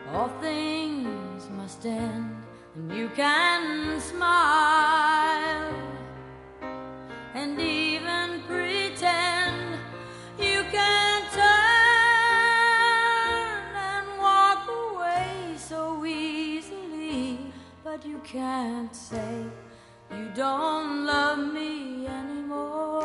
All things must end, and you can smile and even pretend. You can turn and walk away so easily, but you can't say you don't love me anymore.